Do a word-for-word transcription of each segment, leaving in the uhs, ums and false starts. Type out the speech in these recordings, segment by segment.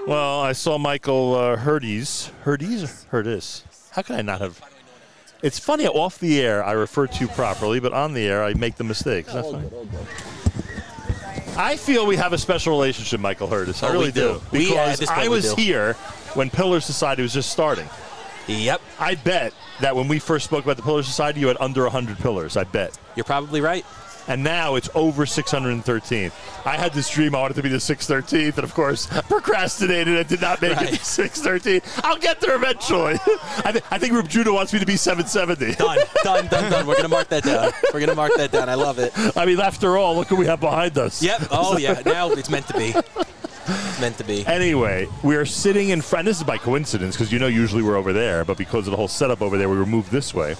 Well, I saw Michael uh, Hurdes. Hurdes? Hurdes. How can I not have? It's funny, off the air I refer to you properly, but on the air I make the mistake. Is that Oh, funny? good, oh, good. I feel we have a special relationship, Michael Hurdes. I Oh, really we do. do. We, uh, at Because this point, I we was do. here when Pillar Society was just starting. Yep. I bet that when we first spoke about the Pillar Society, you had under one hundred pillars. I bet. You're probably right. And now it's over six hundred thirteen. I had this dream I wanted to be the six hundred thirteenth, and of course, procrastinated and did not make Right. it to six hundred thirteen. I'll get there eventually. I, th- I think Rube Judah wants me to be seven seventy. Done, done, done, done. We're going to mark that down. We're going to mark that down. I love it. I mean, after all, look what we have behind us. Yep. Oh, yeah. Now it's meant to be. It's meant to be. Anyway, we are sitting in front. This is by coincidence because you know usually we're over there, but because of the whole setup over there, we were moved this way.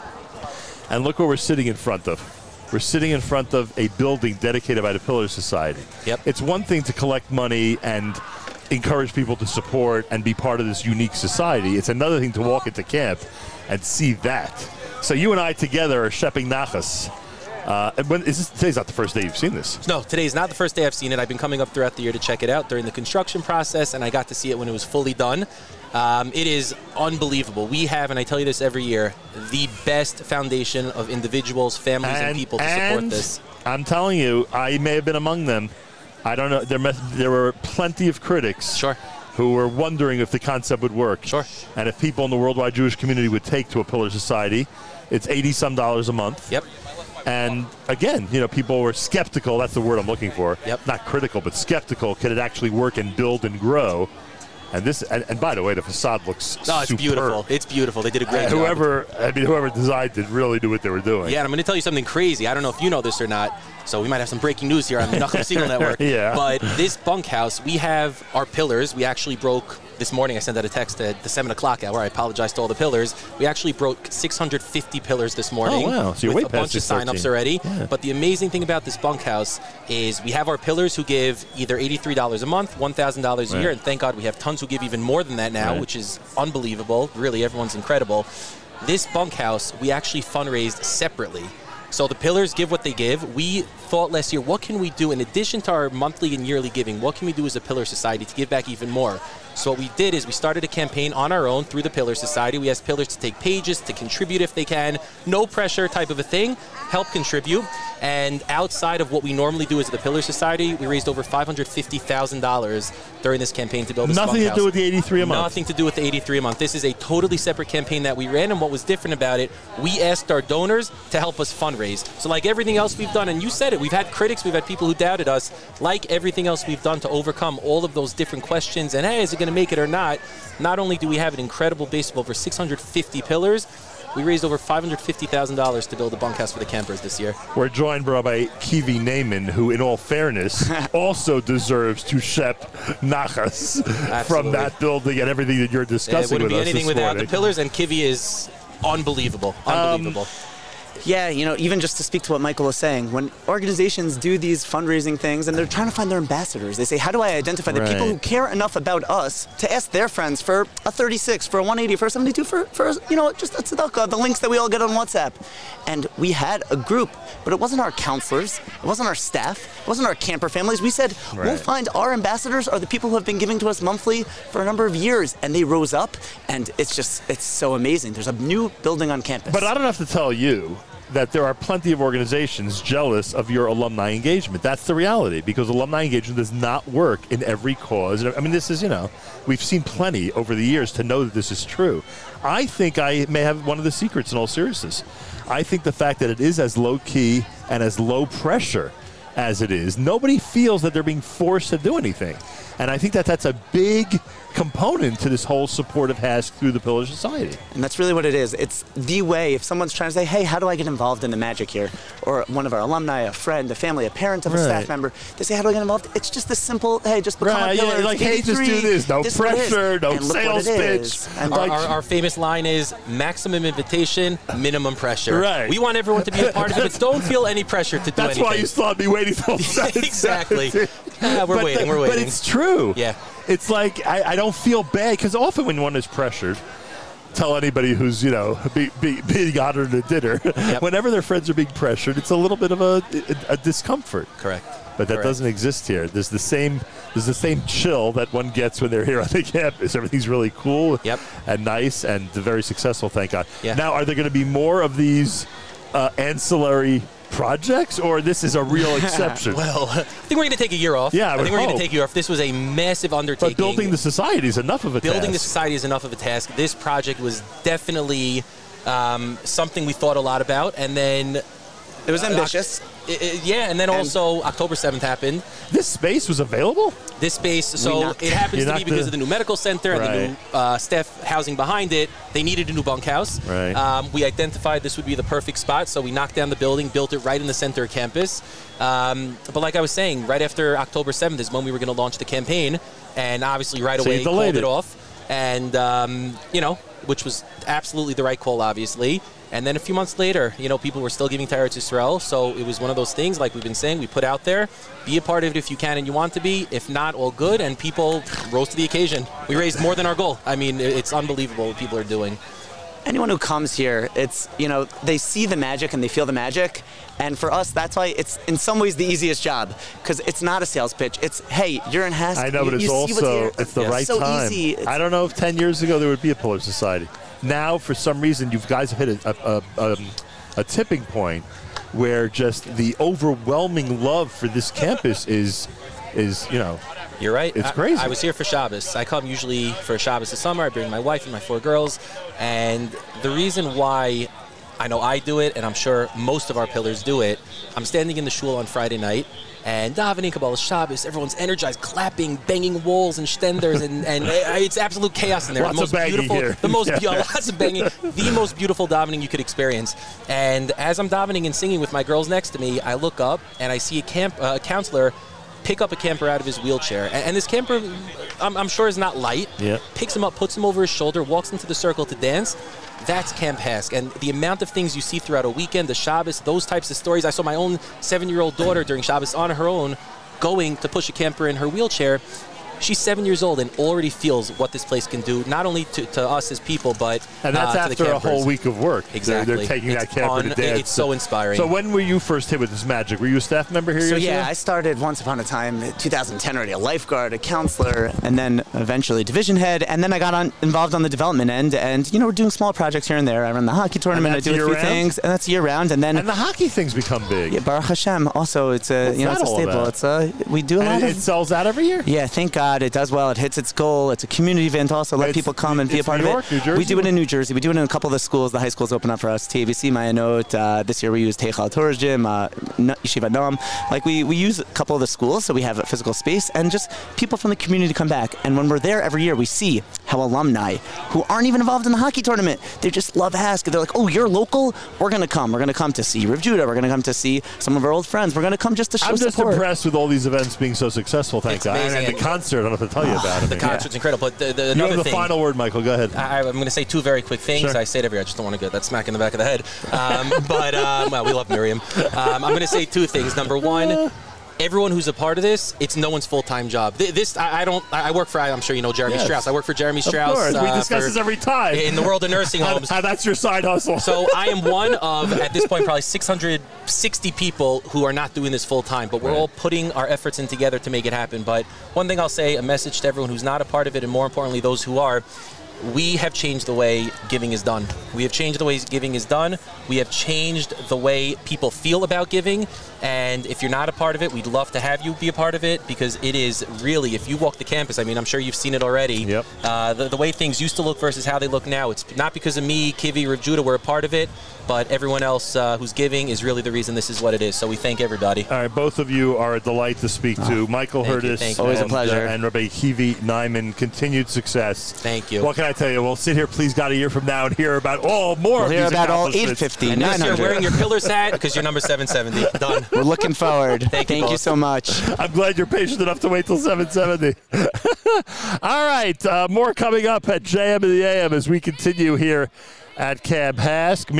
And look what we're sitting in front of. We're sitting in front of a building dedicated by the Pillar Society. Yep. It's one thing to collect money and encourage people to support and be part of this unique society. It's another thing to walk into camp and see that. So you and I together are shepping nachas. Uh, and when, is this, today's not the first day you've seen this. No, today's not the first day I've seen it. I've been coming up throughout the year to check it out during the construction process, and I got to see it when it was fully done. Um, it is unbelievable. We have, and I tell you this every year, the best foundation of individuals, families, and, And, people to support and this. I'm telling you, I may have been among them. I don't know. There, must, there were plenty of critics Sure. who were wondering if the concept would work. Sure. And if people in the worldwide Jewish community would take to a Pillar Society. It's eighty some dollars a month. Yep. And again, you know, people were skeptical. That's the word I'm looking for. Yep. Not critical, but skeptical. Can it actually work and build and grow? And this, and, and by the way, the facade looks No, it's superb. beautiful. It's beautiful. They did a great And job. whoever, I mean, whoever designed it really knew what they were doing. Yeah, and I'm going to tell you something crazy. I don't know if you know this or not, so we might have some breaking news here on the Nachum Siegel Network. Yeah. But this bunkhouse, we have our pillars. We actually broke, this morning I sent out a text at the seven o'clock hour. I apologize to all the pillars. We actually broke six hundred fifty pillars this morning. Oh, wow. So you're with way a past bunch of six thirteen. signups already. Yeah. But the amazing thing about this bunkhouse is we have our pillars who give either eighty-three dollars a month, one thousand dollars a Right. year, and thank God we have tons who give even more than that now, Right. which is unbelievable. Really, everyone's incredible. This bunkhouse, we actually fundraised separately. So the pillars give what they give. We thought last year, what can we do in addition to our monthly and yearly giving? What can we do as a Pillar Society to give back even more? So what we did is we started a campaign on our own through the Pillar Society. We asked pillars to take pages, to contribute if they can. No pressure type of a thing. Help contribute. And outside of what we normally do as the Pillar Society, we raised over five hundred fifty thousand dollars during this campaign to build this Nothing to bunkhouse. do with the eighty-three a month. Nothing to do with the eighty-three a month. This is a totally separate campaign that we ran, and what was different about it, we asked our donors to help us fundraise. So like everything else we've done, and you said it, we've had critics, we've had people who doubted us, like everything else we've done to overcome all of those different questions, and hey, is it going to make it or not? Not only do we have an incredible base of over six hundred fifty pillars, we raised over five hundred fifty thousand dollars to build a bunkhouse for the campers this year. We're joined by Kivi Naiman, who, in all fairness, also deserves to shep nachas from Absolutely. that building and everything that you're It discussing wouldn't with be us anything this without morning. the pillars, and Kivi is unbelievable. Unbelievable. Yeah, you know, even just to speak to what Michael was saying, when organizations do these fundraising things and they're trying to find their ambassadors, they say, how do I identify the people Right. who care enough about us to ask their friends for a thirty-six, for a one eighty, for a seventy-two, for, for you know, just a tzedakah, the links that we all get on WhatsApp. And we had a group, but it wasn't our counselors, it wasn't our staff, it wasn't our camper families. We said, we'll Right. find our ambassadors are the people who have been giving to us monthly for a number of years. And they rose up, and it's just, it's so amazing. There's a new building on campus. But I don't have to tell you that there are plenty of organizations jealous of your alumni engagement. That's the reality, because alumni engagement does not work in every cause. I mean, this is, you know, we've seen plenty over the years to know that this is true. I think I may have one of the secrets in all seriousness. I think the fact that it is as low-key and as low pressure as it is, nobody feels that they're being forced to do anything. And I think that that's a big component to this whole support of H A S C through the Pillar Society. And that's really what it is. It's the way, if someone's trying to say, hey, how do I get involved in the magic here? Or one of our alumni, a friend, a family, a parent of a Right. staff member, they say, how do I get involved? It's just this simple, hey, just become Right, a pillar. yeah, like, hey, just do eighty-three, this. No is what it is. pressure, no And look what sales it pitch. is. And Our, Like- our, our famous line is maximum invitation, minimum pressure. Right. We want everyone to be a part of it, but don't feel any pressure to do That's anything. why you still have me waiting till seven. Exactly. Yeah, we're But waiting, the- we're waiting. But it's true. Yeah. It's like, I, I don't feel bad, because often when one is pressured, tell anybody who's, you know, be, be, being honored at dinner, Yep. whenever their friends are being pressured, it's a little bit of a, a, a discomfort. Correct. but that Correct. doesn't exist here. There's the same there's the same chill that one gets when they're here on the campus. Everything's really cool Yep. and nice and very successful, thank God. Yeah. Now, are there going to be more of these uh, ancillary projects, or this is a real exception? Well, I think we're going to take a year off. Yeah, I I would think we're going hope. to take a year off. This was a massive undertaking. But building the society is enough of a Building task. the society is enough of a task. This project was definitely um, something we thought a lot about, and then It was ambitious. I- I- yeah, and then And- also October seventh happened. This space was available? This space, so knocked- it happens You to be knocked because the- of the new medical center and the Right. new uh, staff housing behind it. They needed a new bunkhouse. Right. Um, we identified this would be the perfect spot, so we knocked down the building, built it right in the center of campus. Um, but like I was saying, right after October seventh is when we were going to launch the campaign, and obviously right So you away delayed called it. it off, and um, you know, which was absolutely the right call, obviously. And then a few months later, you know, people were still giving to Eretz Yisrael, so it was one of those things, like we've been saying, we put out there, be a part of it if you can and you want to be. If not, all good, and people rose to the occasion. We raised more than our goal. I mean, it- it's unbelievable what people are doing. Anyone who comes here, it's, you know, they see the magic and they feel the magic. And for us, that's why it's in some ways the easiest job, because it's not a sales pitch. It's, hey, you're in Hask. I know, but you, it's you see what's also here. it's the Yes. right so time. easy. It's- I don't know if ten years ago there would be a Pillar Society. Now, for some reason, you guys have hit a, a, a, um, a tipping point where just the overwhelming love for this campus is, is you know, You're right. It's I- crazy. I, was here for Shabbos. I come usually for Shabbos this summer. I bring my wife and my four girls. And the reason why I know I do it, and I'm sure most of our pillars do it, I'm standing in the shul on Friday night, and davening Kabbalah Shabbos, everyone's energized, clapping, banging walls and stenders, and, and it's absolute chaos in there. Lots the of most banging beautiful, here. the most Yeah. yeah, lots of banging, the most beautiful davening you could experience. And as I'm davening and singing with my girls next to me, I look up and I see a camp uh, a counselor pick up a camper out of his wheelchair. And, and this camper, I'm, I'm sure, is not light. Yeah. Picks him up, puts him over his shoulder, walks into the circle to dance. That's Camp Hask. And the amount of things you see throughout a weekend, the Shabbos, those types of stories. I saw my own seven-year-old daughter during Shabbos on her own going to push a camper in her wheelchair. She's seven years old and already feels what this place can do, not only to, to us as people, but and that's uh, to the after a campers. whole week of work. They're- Exactly. They're, taking It's that camper un- to dance. It's so inspiring. So when were you first hit with this magic? Were you a staff member here? So years yeah, ago? I started once upon a time, in two thousand ten already, a lifeguard, a counselor, and then eventually division head, and then I got on, involved on the development end, and you know we're doing small projects here and there. I run the hockey tournament, I that's do a few year-round? things, and that's year round, and then And the hockey thing's become big. yeah, Baruch Hashem. Also, it's a What's you know that it's a all staple. about? It's a we do a lot And it, of it sells out every year? yeah. Thank God it does well. It hits its goal. It's a community event. Also, let It's- people come and be a it's part New of York, it. New Jersey? We do it in New Jersey. We do it in a couple of the schools. The high schools open up for us. T A V C, Mayanot. Uh, this year we used Heichal Torah Gym, uh, N- Yeshiva Noam. Like we, we use a couple of the schools, so we have a physical space, and just people from the community come back. And when we're there every year, we see how alumni who aren't even involved in the hockey tournament, they just love Hask. They're like, oh, you're local? We're gonna come. We're gonna come to see Rav Judah. We're gonna come to see some of our old friends. We're gonna come just to show I'm just support. impressed with all these events being so successful, thank It's God. And, amazing. and the concert, I don't know if to tell you about it. The concert's incredible. But the, the, You another have the thing, final word, Michael. Go ahead. I, I'm going to say two very quick things. Sure. I say it every year. I just don't want to get that smack in the back of the head. Um, but um, well, we love Miriam. Um, I'm going to say two things. Number one, everyone who's a part of this, it's no one's full-time job. Th- This I, I don't. I work for. I'm sure you know Jeremy Yes. Strauss. I work for Jeremy Strauss. Of course. we uh, discuss for- this every time. in the world of nursing How- homes. how that's your side hustle. So I am one of, at this point, probably six hundred sixty people who are not doing this full time, but we're Right. all putting our efforts in together to make it happen. But one thing I'll say, a message to everyone who's not a part of it, and more importantly, those who are, we have changed the way giving is done. We have changed the way giving is done. We have changed the way people feel about giving. And if you're not a part of it, we'd love to have you be a part of it, because it is really, if you walk the campus, I mean, I'm sure you've seen it already. Yep. Uh, the, the way things used to look versus how they look now, it's not because of me, Kivi, Rav Judah, we're a part of it, but everyone else uh, who's giving is really the reason this is what it is. So we thank everybody. All right, both of you are a delight to speak to. Michael Thank you, Hurtis thank you. Always a and, pleasure. Uh, and Rabbi Kivi Nyman. Continued success. Thank you. What can I tell you? We'll sit here, please God, a year from now and hear about all more We'll of hear these about all eight accomplishments. fifty, And yes, nine you're hundred. wearing your Pillars hat because you're number seven seventy. Done. We're looking forward. Thank you Thank you both. so much. I'm glad you're patient enough to wait till seven seventy. All right, uh, more coming up at J M and the A M as we continue here at Camp Hask.